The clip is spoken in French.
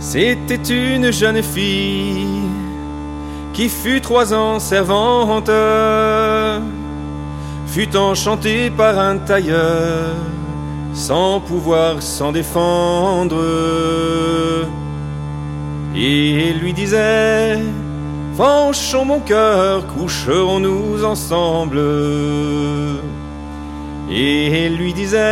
C'était une jeune fille qui fut 3 ans servante, fut enchantée par un tailleur sans pouvoir s'en défendre, et lui disait: Fanchon mon cœur, coucherons-nous ensemble? Et lui disait: